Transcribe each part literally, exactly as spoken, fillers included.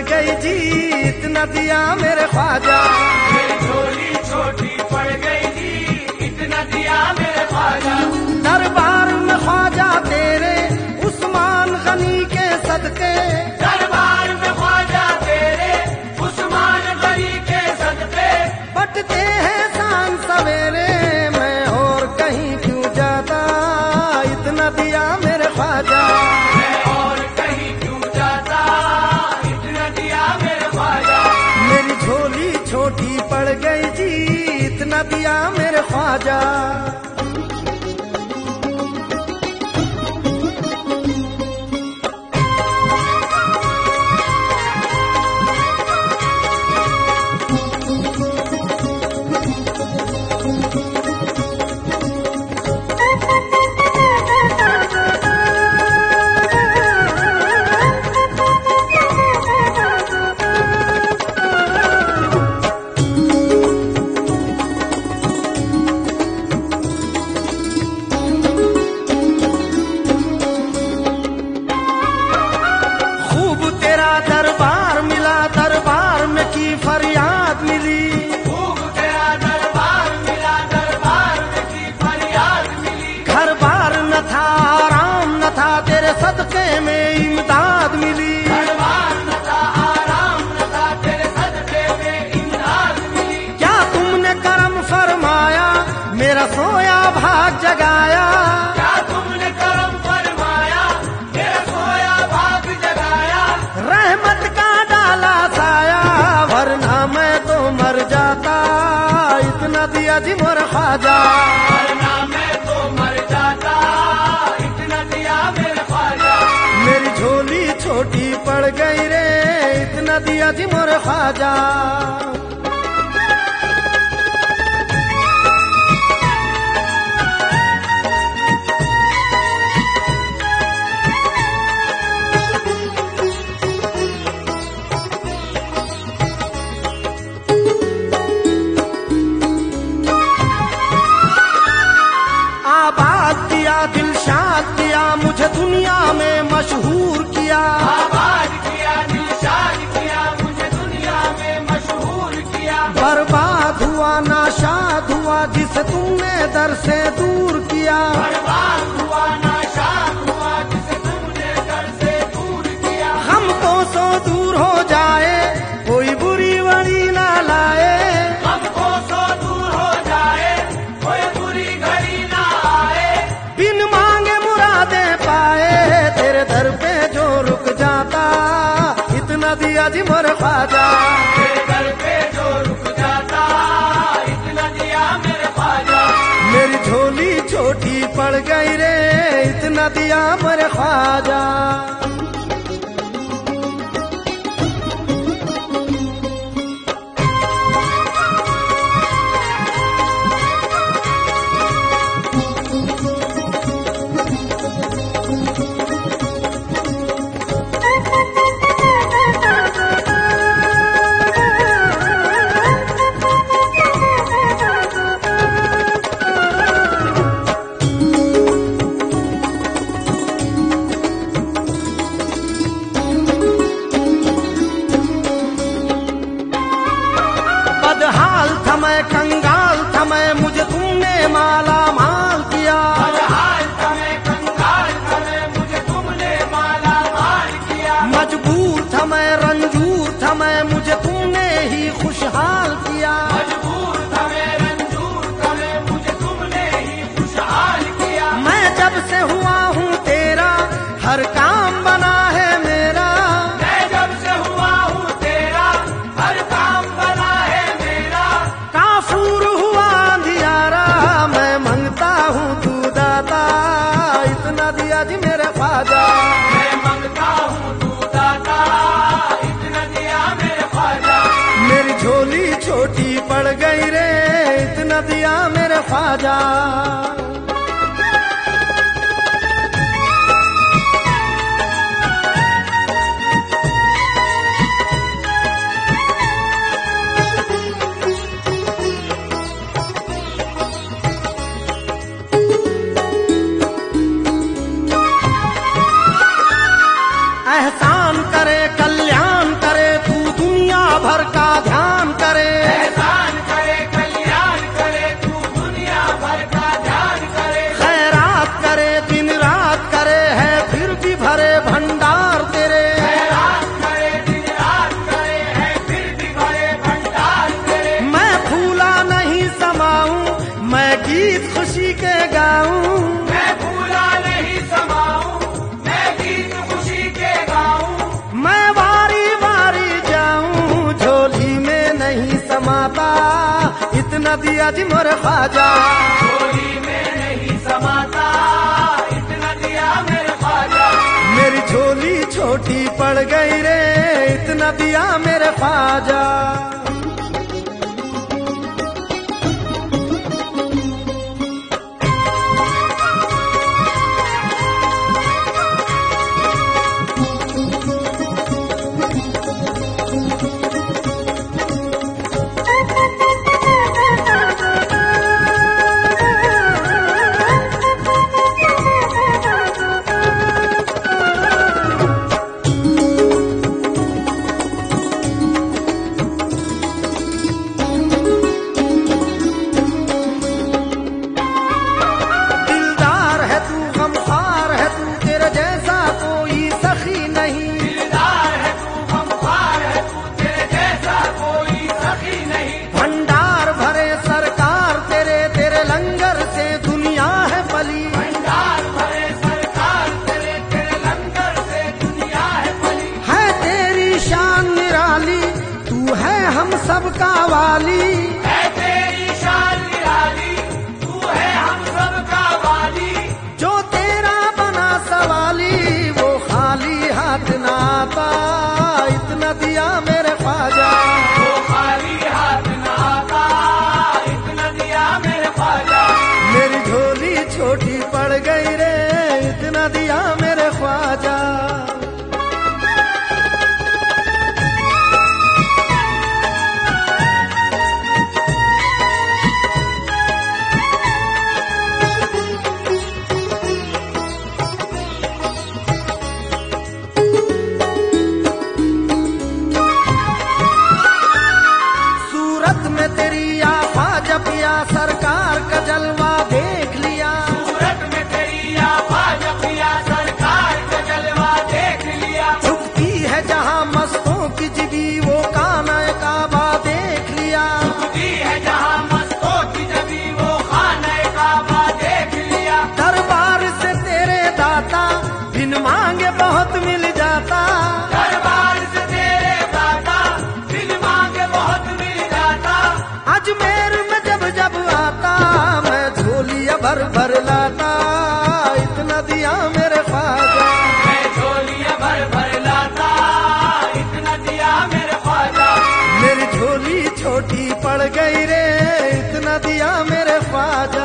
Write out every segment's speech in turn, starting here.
गई जी इतना दिया मेरे ख्वाजा। मेरी झोली छोटी पड़ गई जी इतना दिया मेरे ख्वाजा। दरबार में ख्वाजा तेरे उस्मान गनी के सदके, दरबार में ख्वाजा तेरे उस्मान गनी के सदके। बटते हैं शान सवेरे मैं और कहीं क्यों जाता इतना दिया मेरे ख्वाजा। मैं और कहीं क्यों जाता इतना दिया मेरे ख्वाजा। मेरी झोली छोटी पड़ गई जी इतना दिया मेरे ख्वाजा। दरबार मिला दरबार में की फरियाद मिली। खूब तेरा दरबार मिला दरबार में की फरियाद मिली। घर बार न था आराम न था तेरे सदके में इमदाद मिली। घर बार न था आराम न था तेरे सदके में इमदाद मिली। क्या तुमने करम फरमाया मेरा सोया भाग जगाया। क्या तुमने करम फरमाया मेरा सोया भाग जगाया। रहमत का डाला साया वरना मैं तो मर जाता इतना दिया जी मोर ख्वाजा। वरना मैं तो मर जाता इतना दिया मेरे ख्वाजा। मेरी झोली छोटी पड़ गई रे इतना दिया जी मोर ख्वाजा। आबाद किया दिलशाद किया मुझे दुनिया में मशहूर किया। आबाद किया दिलशाद किया मुझे दुनिया में मशहूर किया। बर्बाद हुआ नाशाद हुआ जिसे तुमने दर से दूर किया। बर्बाद हुआ नाशाद हुआ जिसे तुमने दर से दूर किया। हमको सो दूर हो जाए कोई बुरी वड़ी ना लाए। हमको सो दूर हो जाए कोई बुरी घड़ी ना आए। बिन मांगे मुरादे पाए तेरे दर पे जो रुक जाता इतना दिया जी मोर ख्वाजा। तेरे दर पे जो रुक जाता इतना दिया मेरे ख्वाजा। मेरी झोली छोटी पड़ गई रे इतना दिया मेरे ख्वाजा। बदहाल था मैं कंगाल था मैं मुझे तुमने माला माल किया। बदहाल था मैं कंगाल था मैं मुझे तुमने माला माल किया। मजबूर था मैं रंजूर था मैं मुझे तुमने ही खुशहाल किया। मजबूर था मैं रंजूर था मैं मुझे तुमने ही खुशहाल किया। मैं जब से हुआ हूँ तेरा हर काम बना है मेरा। मैं जब से हुआ हूँ तेरा हर काम बना है मेरा। काफूर हुआ अंधियारा मैं मंगता हूँ तू दाता इतना दिया जी मेरे ख्वाजा। मैं मंगता हूँ तू दाता इतना दिया मेरे ख्वाजा। मेरी झोली छोटी पड़ गई रे इतना दिया मेरे ख्वाजा। एहसान करे कल्याण करे इतना दिया जी मोरे ख्वाजा। झोली में नहीं समाता इतना दिया मेरे ख्वाजा। मेरी झोली छोटी पड़ गई रे इतना दिया मेरे ख्वाजा। सबका वाली है तेरी शान निराली, तू है हम सबका वाली। जो तेरा बना सवाली वो खाली हाथ ना आता इतना दिया मेरे ख्वाजा। वो खाली हाथ ना आता इतना दिया मेरे ख्वाजा। मेरी झोली छोटी पड़ गई रे इतना दिया मेरे ख्वाजा। सरकार का जलवा देख लिया, सूरत में तेरी आवाज पिया सरकार का जलवा देख लिया। झुकती है जहाँ मस्तों की जिबी वो खाना काबा देख लिया। झुकती है जहाँ मस्तों की जिबी वो खाना काबा देख लिया। दरबार से तेरे दाता बिन मांगे बहुत मिल जाता। दरबार से तेरे दाता बिन मांगे बहुत मिल जाता। अजमेर जब आता मैं झोलिया भर भर लाता इतना दिया मेरे ख्वाजा। मैं झोलिया भर भर लाता इतना दिया मेरे ख्वाजा। मेरी झोली छोटी पड़ गई रे इतना दिया मेरे ख्वाजा।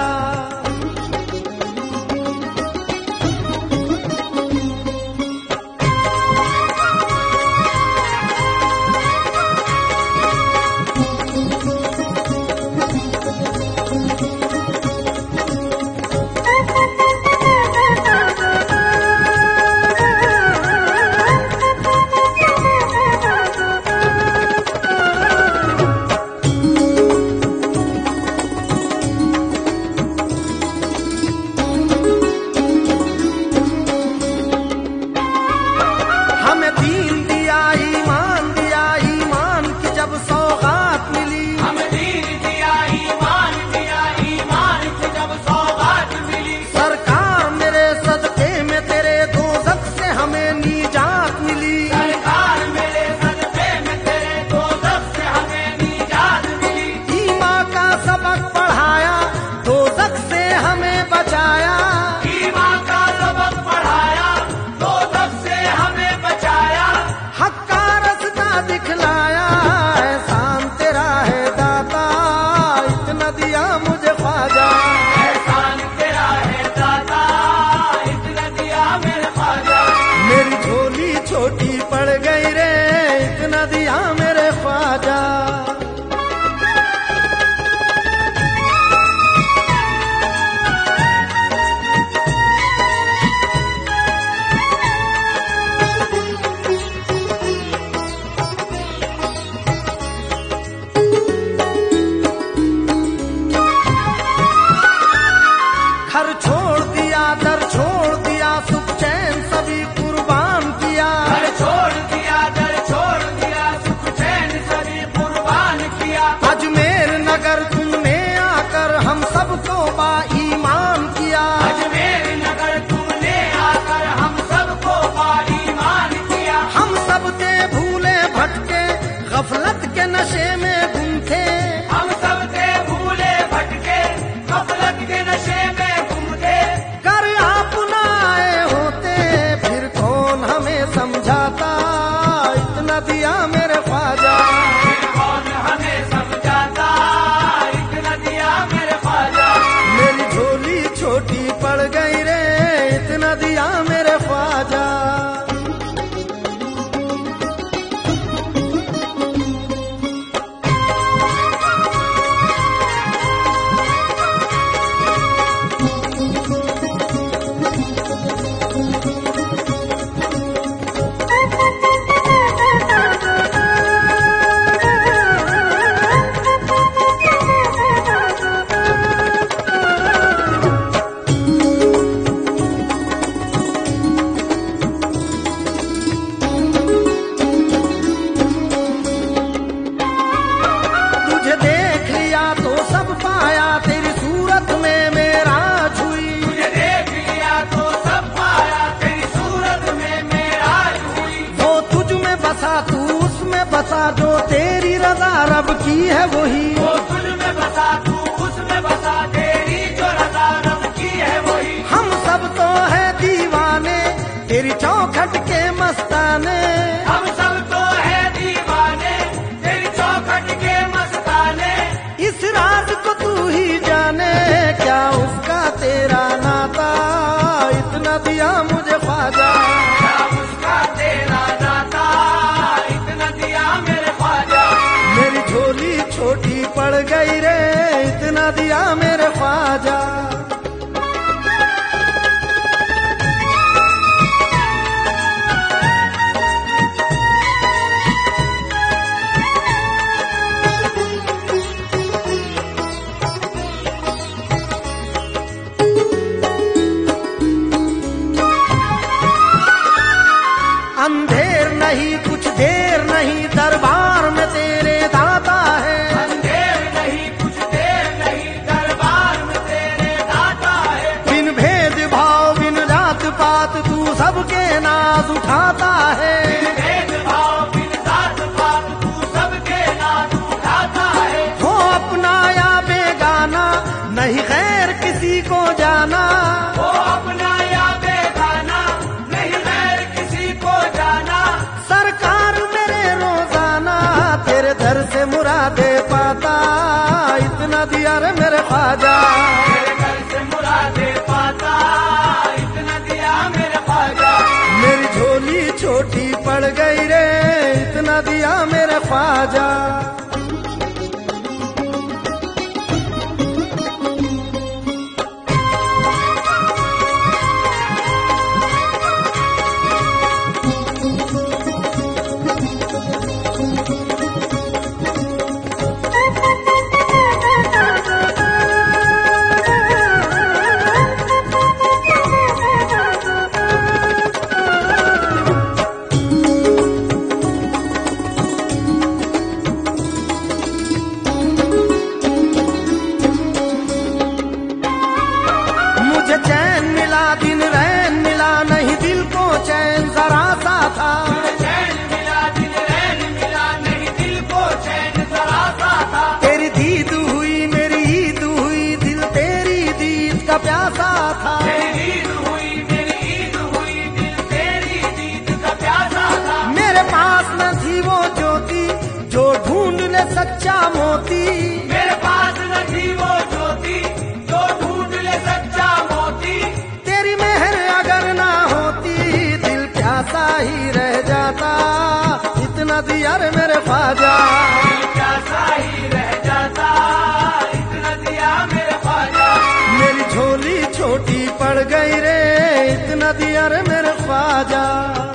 छोटी पड़ गई रे इतना दिया मेरे ख्वाजा। घर छोड़ दिया दर छोड़ दिया सुख चैन सभी कुर्बान किया। घर छोड़ दिया दर छोड़ दिया सुख चैन सभी कुर्बान किया। अजमेर नगर तुमने आकर हम सबको बा ईमान किया। अजमेर नगर तुमने आकर हम सबको बा ईमान किया। हम सब थे भूले भटके गफलत के नशे में गुम थे। हम सब थे भूले दिया मेरे ख्वाजा। कौन हमें समझाता, इतना दिया मेरे ख्वाजा। मेरी झोली छोटी पड़ गई रे, इतना दिया मेरे ख्वाजा। बसा जो तेरी रजा रब की है वही, वो तुझ में बसा तू उसमें बसा, तेरी जो रजा रब की है वही। हम सब तो है दीवाने तेरी चौखट के मस्ताने, हम सब तो है दीवाने तेरी चौखट के मस्ताने। इस राज को तू ही जाने, क्या उसका तेरा नाता, इतना दिया मुझे ख्वाजा। क्या उसका तेरा नाता, इतना दिया मेरे ख्वाजा। मेरी झोली छोटी पड़ गई रे, इतना दिया मेरे ख्वाजा। अंधेर नहीं कुछ देर नहीं, दरबार में तेरे दाता है। अंधेर नहीं कुछ देर नहीं, दरबार में तेरे दाता है। बिन भेद भाव बिन जात पात तू सबके नाज उठाता है। बिन भेदभाव बिन जात पात तू सबके नाज उठाता है। हो अपना या बेगाना नहीं खैर किसी को जाना, वो अपना या बेगाना नहीं गैर किसी को जाना। सरकार मेरे रोजाना तेरे दर से मुरादे पाता, इतना दिया रे मेरे ख्वाजा। तेरे घर से मुरादे पाता, इतना दिया मेरे ख्वाजा। मेरी झोली छोटी पड़ गई रे, इतना दिया मेरे ख्वाजा। मुझे चैन मिला दिन रैन मिला, नहीं दिल को चैन जरा सा था। चैन मिला दिल रैन मिला, नहीं दिल को चैन जरा सा था। तेरी दीद हुई मेरी ईद हुई, दिल तेरी दीद का प्यासा था। तेरी ईद हुई मेरी ईद हुई, दिल तेरी दीद का प्यासा था। मेरे पास न थी वो ज्योति जो ढूंढ ले सच्चा मोती, मेरे पास न थी वो ज्योति जो ढूंढ ले सच्चा मोती। तेरी मेहर अगर ना होती दिल प्यासा ही रह जाता, इतना दिया रे मेरे ख्वाजा। प्यासा ही रह जाता, इतना दिया मेरे ख्वाजा। मेरी झोली छोटी पड़ गई रे, इतना दिया रे मेरे ख्वाजा।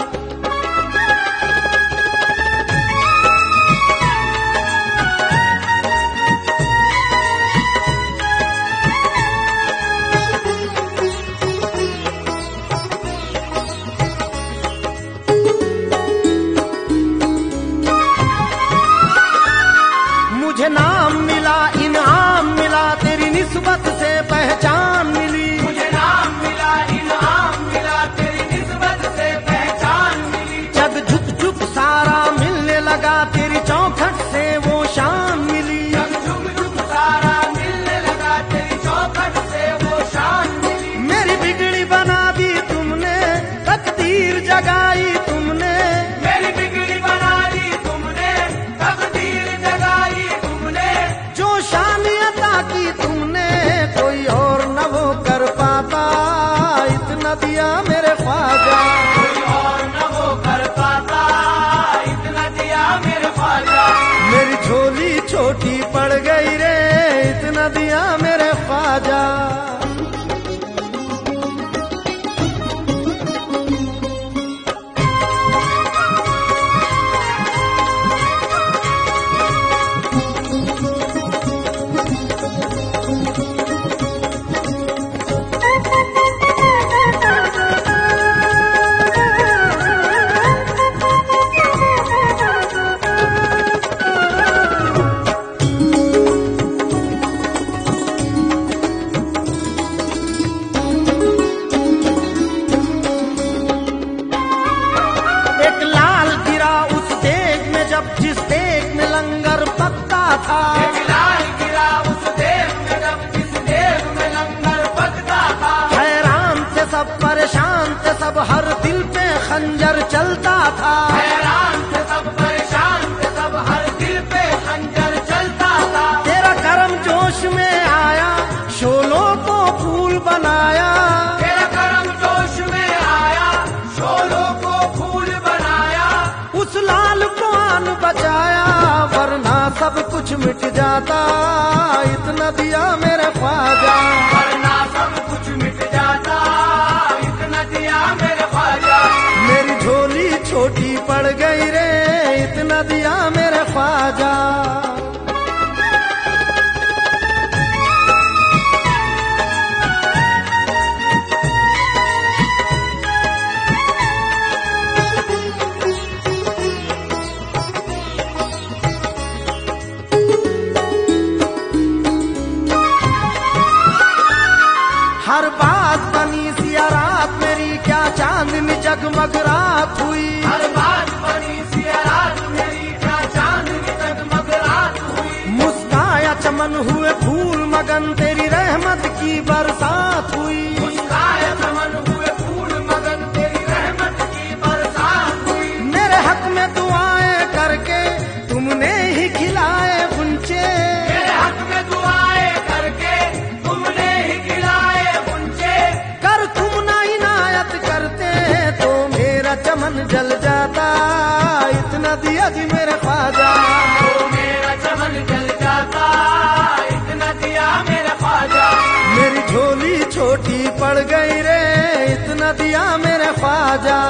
मुझे नाम मिला इनाम मिला, तेरी निस्बत से पहचान मिली। मुझे नाम मिला इनाम मिला, तेरी निस्बत से पहचान मिली। जग झुक झुक सारा मिलने लगा, तेरी चौखट से वो शान मिली। जब झुक झुक सारा मिलने लगा, तेरी चौखट से वो शान मिली। मेरी बिगड़ी बना दी तुमने, तकदीर जगाई तुमने। मेरी बिगड़ी बना दी मेरी झोली छोटी पड़ गई रे, इतना दिया मेरे ख्वाजा। जिस देश में लंगर पकता था, एक लाल गिरा उस देश में जब जिस देश में लंगर पकता था। हैरान थे सब, परेशान थे सब, हर दिल पे खंजर चलता था। हैरान थे सब, परेशान थे सब, हर दिल पे खंजर चलता था। तेरा करम जोश में आया, शोलों को फूल बनाया। तेरा करम जोश में आया, शोलों को फूल बनाया। उस लाल को आन बचाया, वरना सब कुछ मिट जाता। इतना दिया मेरे ख्वाजा, वरना सब कुछ मिट जाता। इतना दिया मेरे ख्वाजा। मेरी झोली छोटी पड़ गई रे, इतना दिया मेरे ख्वाजा। हर बात बनी सिया रात मेरी, क्या चांदनी जगमग रात हुई। हर बात बनी सिया रात मेरी, क्या चांदनी जगमग रात हुई। मुस्काया चमन हुए फूल मगन, तेरी रहमत की बरसात हुई। मुस्काया चमन हुए फूल मगन, तेरी रहमत की बरसात हुई। मेरे हक में दुआएं करके तुमने ही खिलाए बुंचे। मेरे हक में दुआएं करके तुमने ही खिलाए बुंचे। कर तुम ना इनायत करते तो मेरा चमन जल जाता। इतना दिया जी मेरे ख्वाजा, तो मेरा चमन जल जाता। इतना दिया मेरे ख्वाजा। मेरी झोली छोटी पड़ गई रे, इतना दिया मेरे ख्वाजा।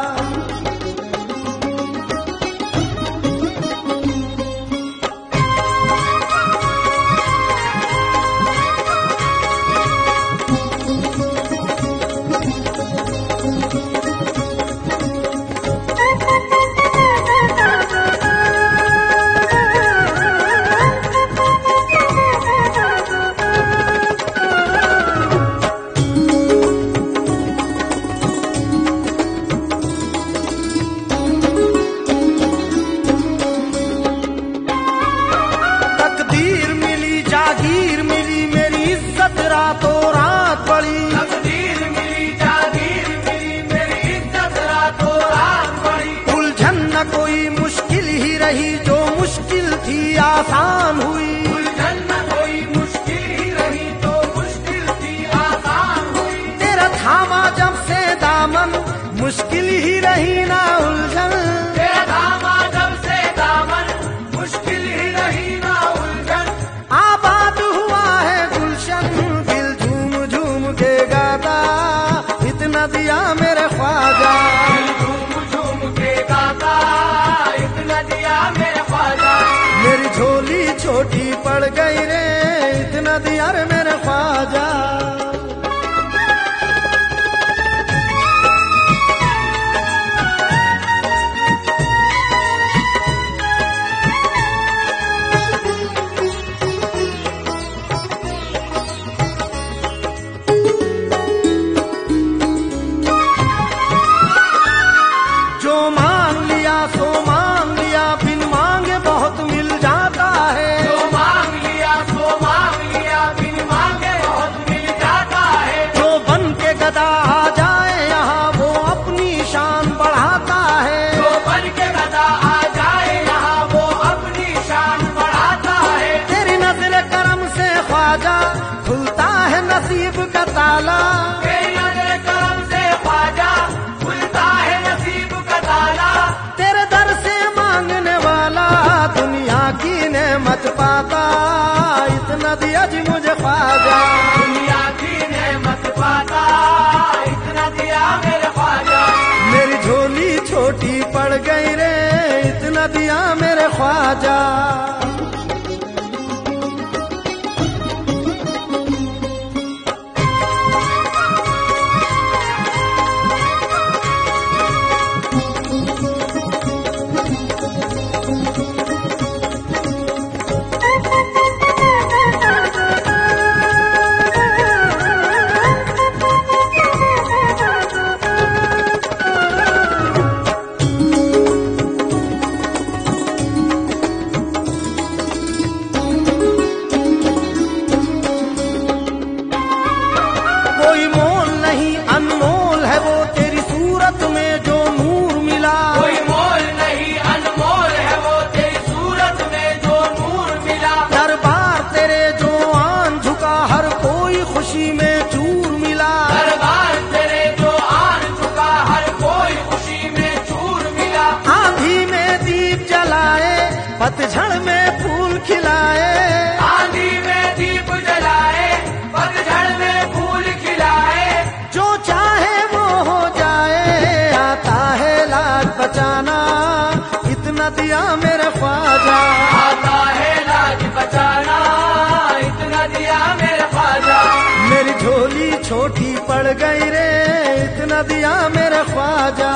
तकदीर मिली, जागीर मिली, मेरी इज्जत रातों रात बढ़ी। तकदीर मिली, जागीर मिली, मेरी इज्जत रातों रात बढ़ी। उलझन न कोई मुश्किल ही रही, जो मुश्किल थी आसान हुई। उलझन न कोई मुश्किल ही रही, तो मुश्किल थी आसान हुई। तेरा थामा जब से दामन, मुश्किल ही रही ना उलझन। तेरा थामा जब से दामन, मुश्किल ही रही ना उलझन। आबाद हुआ है गुलशन, दिल झूम झूम के गाता। इतना दिया मेरे ख्वाजा, झूम झूम के गाता। इतना दिया मेरे ख्वाजा। मेरी झोली छोटी पड़ गई रे, इतना दिया रे मेरे ख्वाजा। जो मांग लिया सो मांग लिया, बिन मांगे बहुत मिल जाता है। जो मांग लिया सो मांग लिया, बिन मांगे बहुत मिल जाता ख्वाजा। कोई मोल नहीं अनमोल है वो तेरी सूरत में जो नूर मिला। कोई मोल नहीं अनमोल है वो तेरी सूरत में जो नूर मिला। दरबार तेरे जो आन झुका हर कोई खुशी में चूर मिला। दरबार तेरे जो आन चुका हर कोई खुशी में चूर मिला। आंधी में दीप जलाए पतझड़ में फूल खिलाए। आंधी में दीप जलाए पतझड़ में फूल खिलाए। जो चाहे वो हो जाए आता है लाज बचाना इतना दिया मेरे ख्वाजा। आता है लाज बचाना इतना दिया मेरे ख्वाजा। मेरी झोली छोटी पड़ गई रे इतना दिया मेरे ख्वाजा।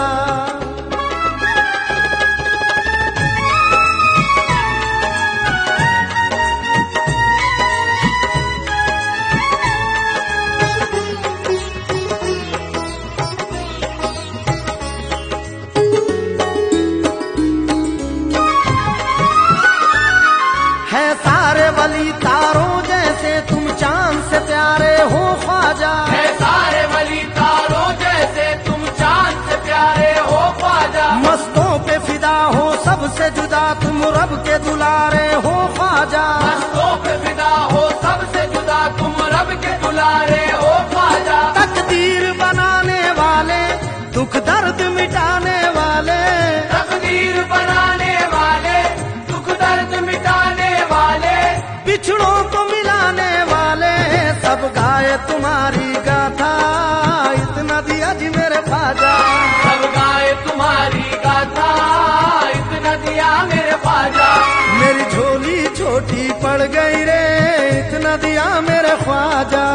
है सारे वली तारों जैसे तुम चांद से प्यारे हो ख्वाजा। है सारे वली तारों जैसे तुम चांद से प्यारे हो ख्वाजा। मस्तों पे फिदा हो सबसे जुदा तुम रब के दुलारे हो ख्वाजा। मस्तों पे फिदा हो सबसे जुदा तुम रब के दुलारे हो ख्वाजा। तकदीर बनाने वाले दुख दर्द मिटाने वाले। तकदीर बनाने वाले दुख दर्द मिटाने वाले। बिछड़ों को मिलाने वाले सब गाए तुम्हारी गाथा इतना दिया जी मेरे ख्वाजा। सब गाए तुम्हारी गाथा इतना दिया मेरे ख्वाजा। मेरी झोली छोटी पड़ गई रे इतना दिया मेरे ख्वाजा।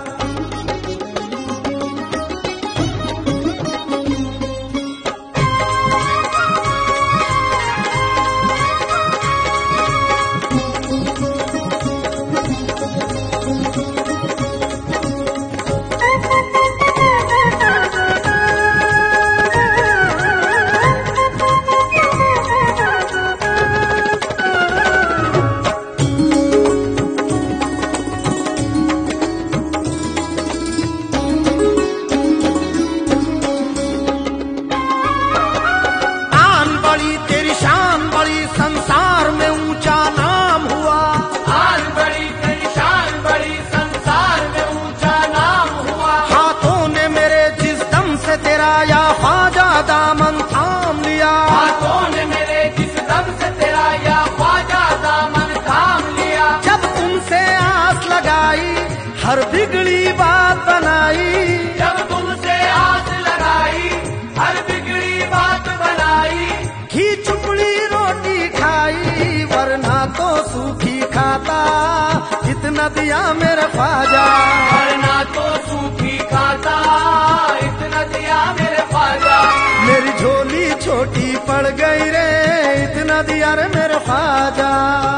संसार में ऊंचा नाम हुआ। आन बड़ी तेरी शान बड़ी संसार में ऊंचा नाम हुआ। हाथों ने मेरे जिस दम से तेरा या ख्वाजा दामन थाम लिया। हाथों ने मेरे जिस दम से तेरा या ख्वाजा दामन थाम लिया। जब तुमसे आस लगाई हर बिगड़ी बात बनाई। जब तुमसे आस लगाई हर बिगड़ी बात बनाई। घी चुपड़ी रोटी खाई वरना तो सूखी खाता इतना दिया मेरे ख्वाजा। वरना तो सूखी खाता इतना दिया मेरे ख्वाजा। मेरी झोली छोटी पड़ गई रे इतना दिया रे मेरे ख्वाजा।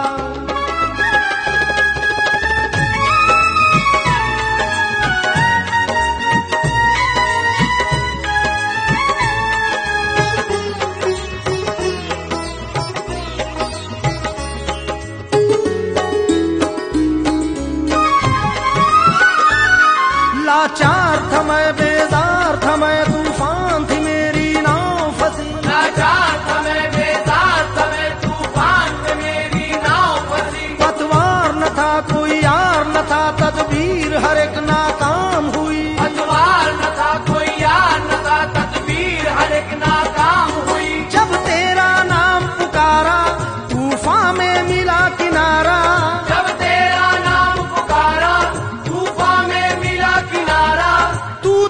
लाचार था मैं बेजार था मैं तूफान थी मेरी नाव फंसी। लाचार था मैं बेजार था मैं तूफान में मेरी नाव फंसी। पतवार न था कोई यार न था तदबीर हर एक नाकाम हुई। पतवार न था कोई यार न था तदबीर हर एक नाकाम हुई। जब तेरा नाम पुकारा तूफान में मिला किनारा। जब तेरा नाम पुकारा तूफान में मिला किनारा। तू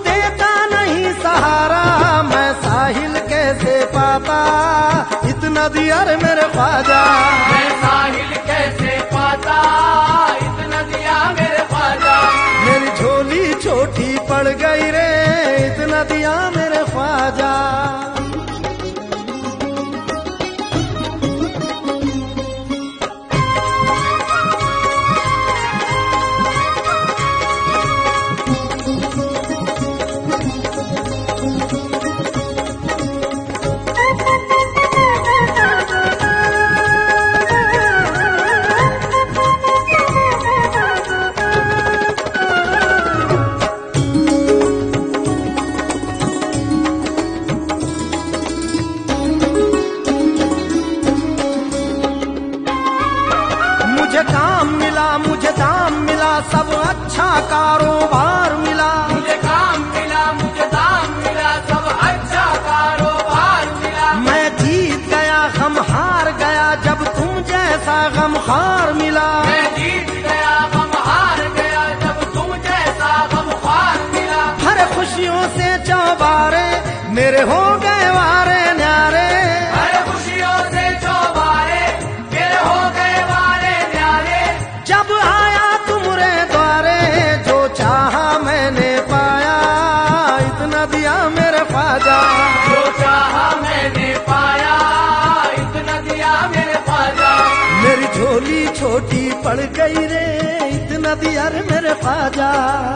मिला, मुझे दाम मिला, सब अच्छा कारोबार मिला। मुझे काम मिला, मुझे दाम मिला, सब अच्छा कारोबार मिला। मैं जीत गया, गम हार गया, जब तुम जैसा गमखार मिला। मैं जीत गया, गम हार गया, जब तुम जैसा गमखार मिला। हर खुशियों से चौबारे मेरे हो गए वारे न्यारे। हर खुशियों से चौबारे मेरे हो गए वारे न्यारे। जब आया तुमरे द्वारे, जो चाहा मैंने पाया, इतना दिया मेरे ख्वाजा। जो चाहा मैंने पाया, इतना दिया मेरे ख्वाजा। मेरी झोली छोटी पड़ गई रे, इतना दिया रे मेरे ख्वाजा।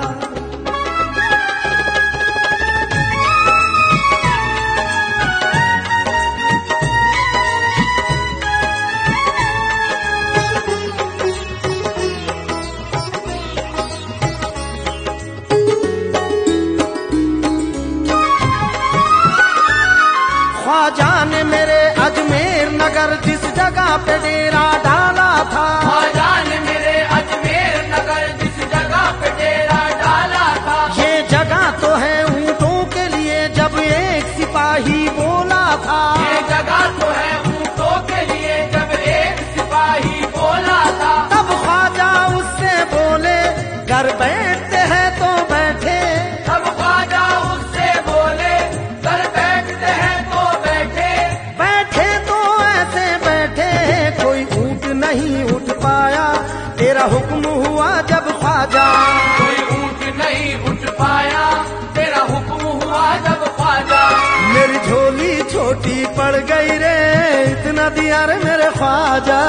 ख्वाजा ने मेरे अजमेर नगर जिस जगह पे डेरा डाला था। ख्वाजा ने मेरे अजमेर नगर जिस जगह पे डेरा डाला था। ये जगह तो है ऊँटों के लिए, जब एक सिपाही बोला था। ये जगह तो है ऊँटों के लिए, जब एक सिपाही बोला था। तब ख्वाजा उससे बोले, घर बैठते हैं तो बैठे। तब ख्वाजा उससे बोले, घर बैठते हैं तो बैठे। बैठे तो ऐसे बैठे, कोई ऊँट नहीं उठ पाया, तेरा हुक्म हुआ जब ख्वाजा। कोई ऊँट नहीं उठ पाया, तेरा हुक्म हुआ जब ख्वाजा। मेरी झोली छोटी पड़ गई रे, इतना दिया रे मेरे ख्वाजा।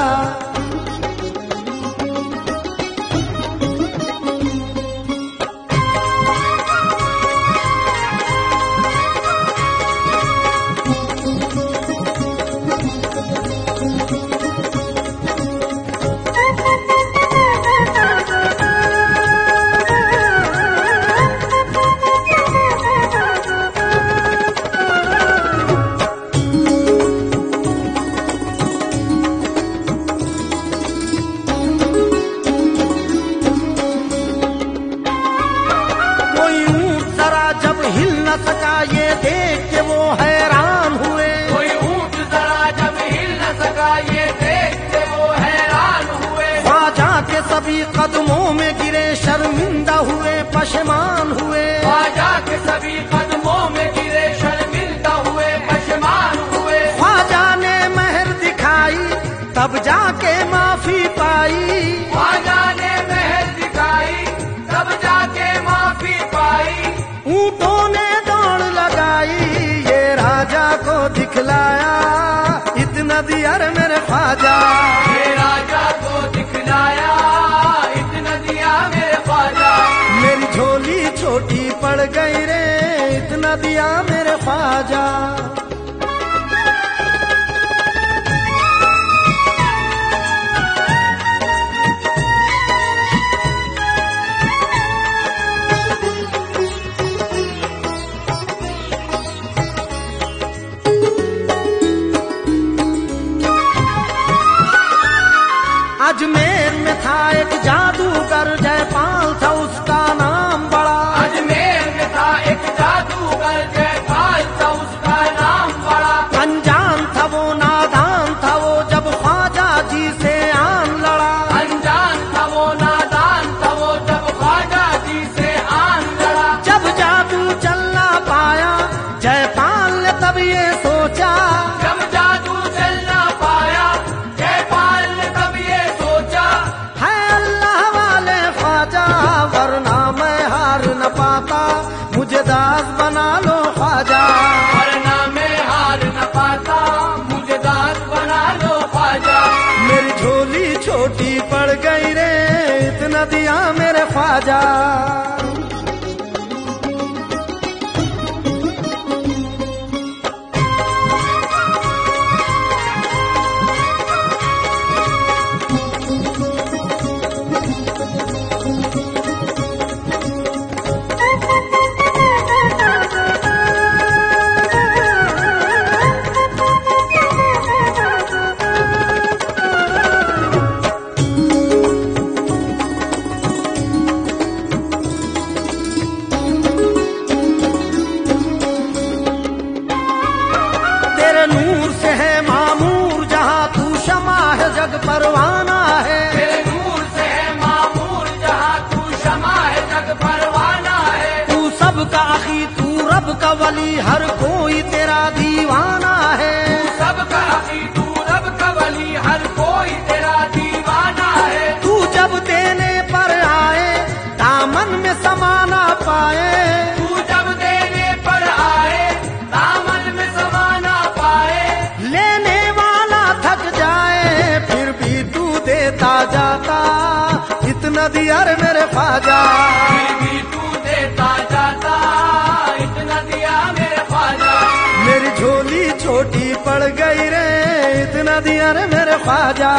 सका ये देख के वो हैरान हुए। कोई ऊँट जरा जब हिल न सका, ये देख के वो हैरान हुए। ख्वाजा के सभी कदमों में गिरे, शर्मिंदा हुए, पशेमान हुए। ख्वाजा के सभी कदमों में गिरे, शर्मिंदा हुए, पशेमान हुए। ख्वाजा ने मेहर दिखाई, तब जाके माफी पाई। ख्वाजा ने मेहर दिखाई, तब जाके माफी पाई। ऊँटों ने दौड़ लगाई, ये राजा को दिखलाया, इतना दिया रे मेरे ख्वाजा। ये राजा को दिखलाया, इतना दिया मेरे ख्वाजा। मेरी झोली छोटी पड़ गई रे, इतना दिया मेरे ख्वाजा। अजमेर में था एक जादूगर, जयपाल था उसका नाम बड़ा। अजमेर में था एक जादूगर, जयपाल था उसका नाम बड़ा। अनजान था वो, नादान था वो, जब ख्वाजा जी से आन लड़ा। अनजान था वो, नादान था वो, जब ख्वाजा जी से आन लड़ा। जब जादू चल ना पाया, जयपाल ने तब ये सोचा। जब जादू चल ना पाया, जयपाल ने तब ये सोचा। है अल्लाह वाले ख्वाजा, वरना मैं हार न पाता, मुझे दास बना लो ख्वाजा। वरना मैं हार न पाता, मुझे दास बना लो ख्वाजा। मेरी झोली छोटी पड़ गई रे, इतना दिया मेरे ख्वाजा। परवाना है। तेरे नूर से है मामूर जहाँ तू शमा है जग परवाना है। तू सबका अखी तू रब का वली हर कोई तेरा दीवाना है। तू सबका अखी तू रब का वली हर कोई तेरा दीवाना है। तू जब देने पर आए दामन में समा ना पाए। तू जब देने पर आए दामन में समा ना पाए। लेने वाला थक जाए फिर भी तू देता जाता, इतना दिया रे मेरे ख्वाजा। फिर भी तू देता जाता, इतना दिया मेरे ख्वाजा। मेरी झोली छोटी पड़ गई रे, इतना दिया रे मेरे ख्वाजा।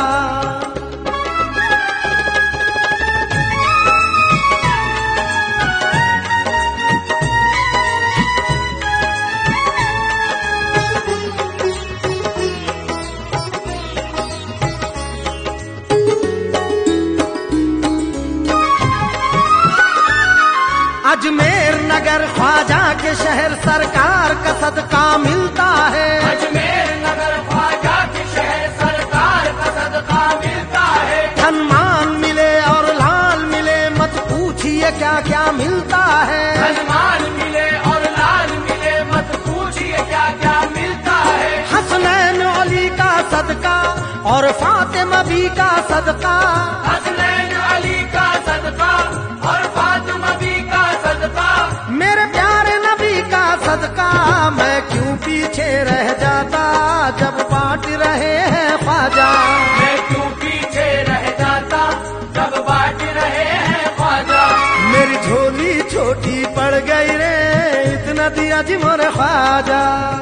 अजमेर नगर ख्वाजा के शहर सरकार का सदका मिलता है। अजमेर नगर ख्वाजा के शहर सरकार का सदका मिलता है। धनमान मिले और लाल मिले मत पूछिए क्या क्या मिलता है। धनमान मिले और लाल मिले मत पूछिए क्या क्या मिलता है। हसनैन अली का सदका और फातिमा भी का सदका। हसनैन अली का सदका और फातिमा भी का सदका। मेरे प्यारे नबी का सदका, मैं क्यों पीछे रह जाता जब बांट रहे हैं ख्वाजा। मैं क्यों पीछे रह जाता जब बांट रहे हैं ख्वाजा। मेरी झोली छोटी पड़ गई रे, इतना दिया जी मोरे ख्वाजा।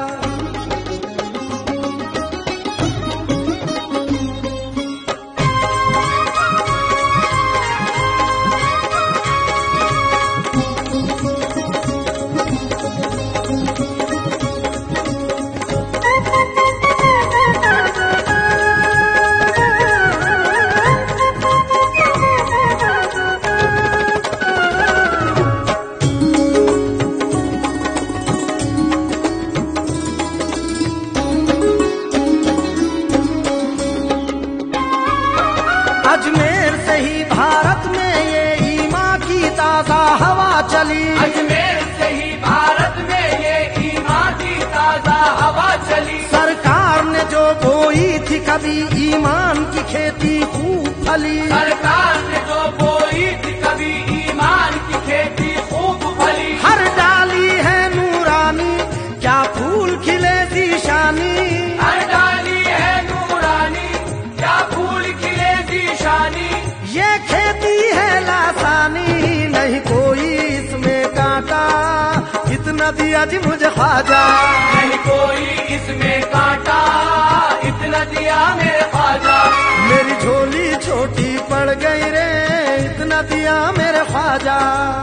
अजमेर से ही भारत में ये ईमान की ताजा हवा चली। अजमेर से ही भारत में ये ईमान की ताजा हवा चली। सरकार ने जो बोई थी कभी ईमान की खेती खूब फली। सरकार ने जो बोई थी कभी ईमान की खेती खूब फली। हर डाली है नूरानी क्या फूल खिले जीशानी। हर डाली है नूरानी क्या फूल खिले जीशानी। ये खेती है लासानी नहीं कोई इसमें कांटा, इतना दिया जी मुझे ख्वाजा। नहीं कोई इसमें कांटा, इतना दिया मेरे ख्वाजा। मेरी झोली छोटी पड़ गई रे, इतना दिया मेरे ख्वाजा।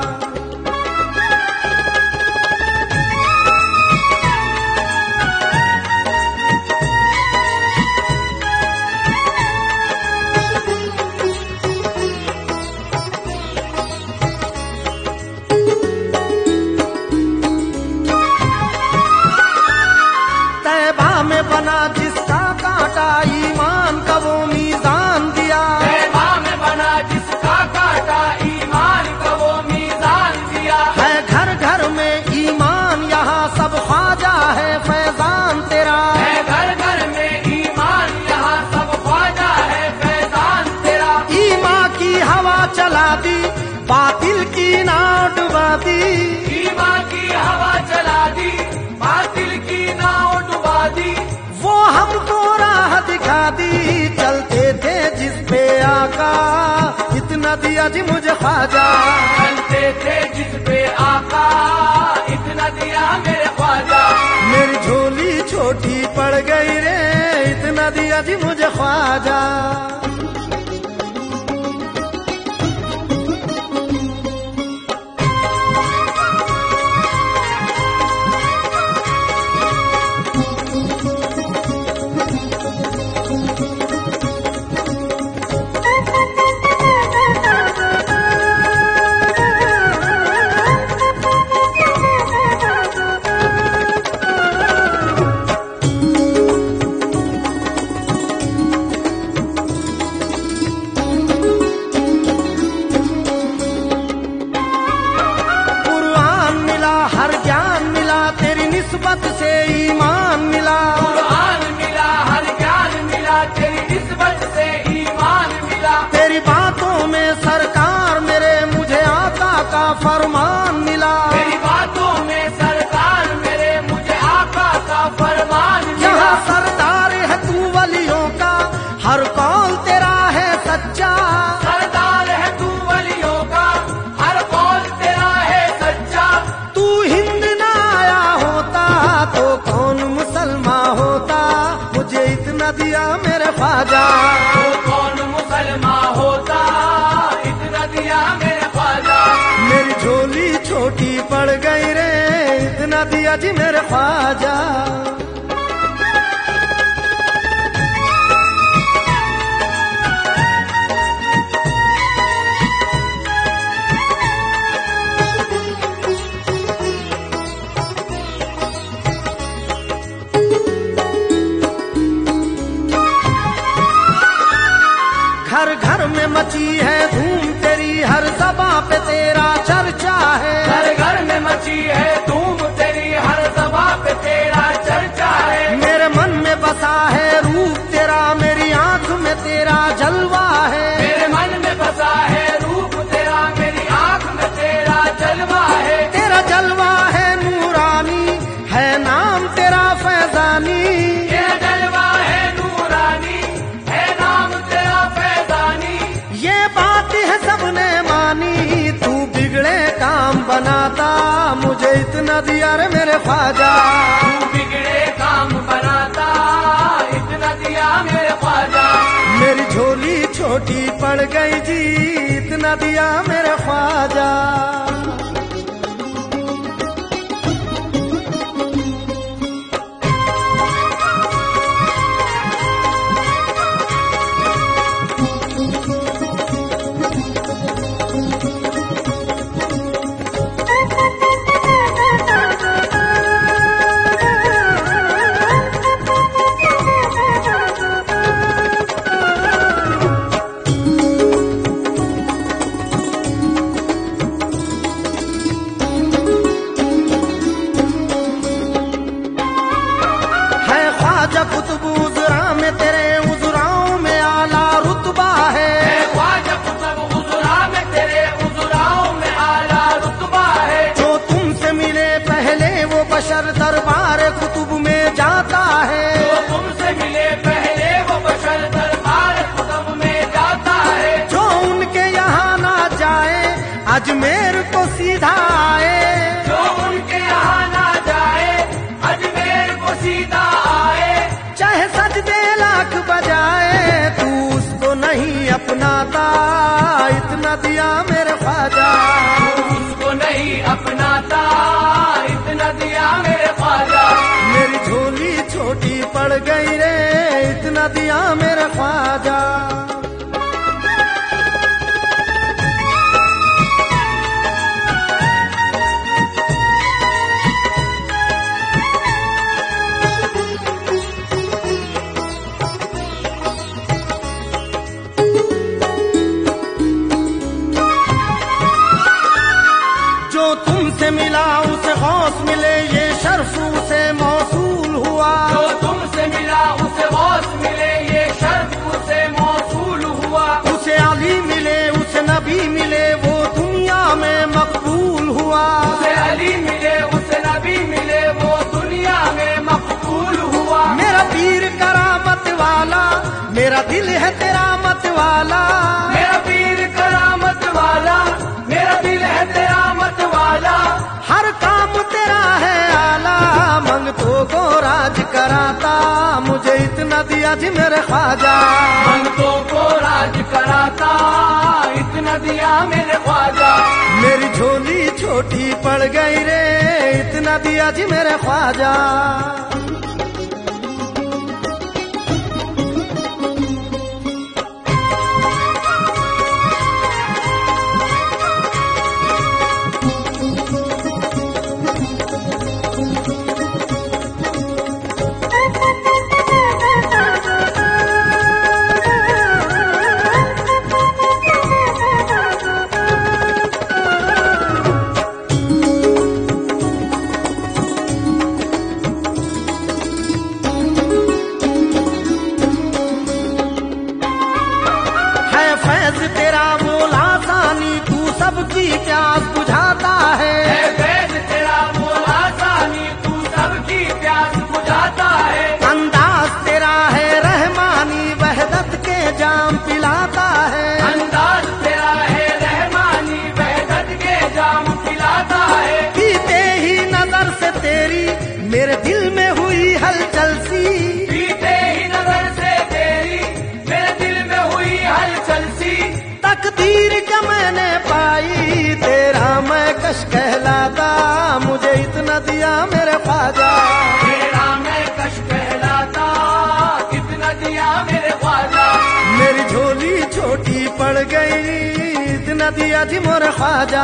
तैबा में बना जिसका कांटा ईमान का वो मीजान दिया। तैबा में बना जिसका कांटा ईमान का वो मीजान दिया। है घर घर में ईमान यहाँ सब ख्वाजा है फैजान तेरा। है घर घर में ईमान यहाँ सब ख्वाजा है फैजान तेरा। ईमान की हवा चला दी बातिल की नाव डुबा दी। ईमान की हवा चला दी बातिल की नाव डुबा दी। वो हमको राह दिखा दी चलते थे जिस पे आका, इतना दिया जी मुझे ख्वाजा। चलते थे जिस पे आका, इतना दिया मेरे ख्वाजा। मेरी झोली छोटी पड़ गई रे, इतना दिया जी मुझे ख्वाजा। फरमान मिला, मेरी बातों में सरकार मेरे मुझे आका का फरमान मिला। यहाँ सरदार है तू वलियों का, हर कौल तेरा है सच्चा। सरदार है तू वलियों का, हर कौल तेरा है सच्चा। तू हिंद ना आया होता तो कौन मुसलमान होता, मुझे इतना दिया मेरे ख्वाजा। तो कौन मुसलमान होता, इतना दिया मेरे ख्वाजा। मेरी झोली छोटी पड़ गई रे, इतना दिया जी मेरे ख्वाजा। घर घर में मची है धूम तेरी, हर ज़बां पे तेरा चर्चा है। घर घर में मची है धूम तेरी, हर ज़बां पे तेरा चर्चा है। मेरे मन में बसा है रूप तेरा, मेरी आंख में तेरा जलवा है। मेरे मन में बसा है रूप तेरा, मेरी आंख में तेरा जलवा है। तेरा जलवा है नूरानी, है नाम तेरा फैजानी। तेरा जलवा है नूरानी, है नाम तेरा फैजानी। ये बात है सबने मानी, तू बिगड़े काम बनाता, मुझे इतना दिया रे मेरे ख्वाजा। तू बिगड़े काम बनाता, इतना दिया मेरे ख्वाजा। मेरी झोली छोटी पड़ गई जी, इतना दिया मेरे ख्वाजा। कुतुब उज़रा में तेरे उज़राओं में आला रुतबा है। ख्वाजा कुतुब उज़रा में तेरे उज़राओं में आला रुतबा है। जो तुमसे मिले पहले वो बशर दरबार कुतुब में जाता है। जो तुमसे मिले पहले वो बशर दरबार कुतुब में जाता है। जो उनके यहाँ ना जाए अजमेर को सीधा आए। जो उनके यहाँ ना जाए अजमेर को सीधा आए। चाहे सजदे लाख बजाए तू उसको नहीं अपनाता, इतना दिया मेरे ख्वाजा। उसको नहीं अपनाता, इतना दिया मेरे ख्वाजा। मेरी झोली छोटी पड़ गई रे, इतना दिया मेरे ख्वाजा। तुमसे मिला उसे गौस मिले, ये शर्फ उसे मौसूल हुआ। जो तुमसे मिला उसे गौस मिले, ये शर्फ उसे मौसूल हुआ। उसे अली मिले उसे नबी मिले, वो दुनिया में मकबूल हुआ। उसे अली मिले उसे नबी मिले, वो दुनिया में मकबूल हुआ। मेरा पीर करामत वाला, मेरा दिल है तेरा मत वाला। मेरा पीर करामत वाला, मेरा दिल है तेरा मत वाला। हर काम तेरा है आला, मंगतों को राज कराता, मुझे इतना दिया जी मेरे ख्वाजा। मंगतों को राज कराता, इतना दिया मेरे ख्वाजा। मेरी झोली छोटी पड़ गई रे, इतना दिया जी मेरे ख्वाजा। तेरा मोला सानी, तू सबकी प्यास बुझाता इतना दिया मेरे ख्वाजा। तेरा मैं कश कहलाता, कितना दिया मेरे ख्वाजा। मेरी झोली छोटी पड़ गई, इतना दिया जी मोरे ख्वाजा।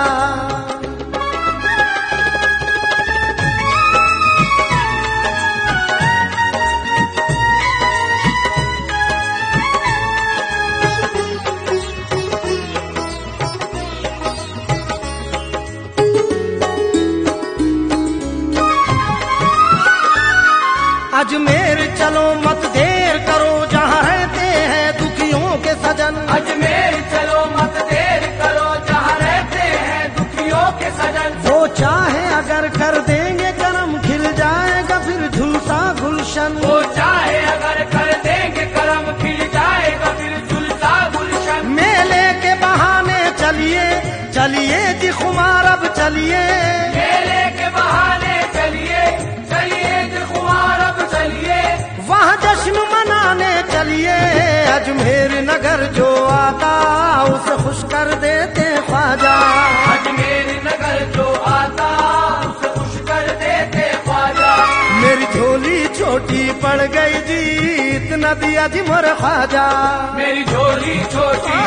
अजमेर चलो मत देर करो, जहाँ रहते हैं दुखियों के सजन। अजमेर चलो मत देर करो, जहाँ रहते हैं दुखियों के सजन। वो चाहे अगर कर देंगे करम, खिल जाएगा फिर झुलसा गुलशन। वो चाहे अगर कर देंगे करम, खिल जाएगा फिर झुलसा गुलशन। मेले के बहाने चलिए चलिए जी खुमार अब चलिए, मेले के बहाने चलिए चलिए जी खुमार अब चलिए। वहाँ जश्न मनाने चलिए, अजमेर नगर जो आता उसे खुश कर देते ख्वाजा। अजमेर नगर जो आता उसे खुश कर देते ख्वाजा। मेरी झोली छोटी पड़ गई जी, इतना दिया जी मोरे ख्वाजा। मेरी झोली छोटी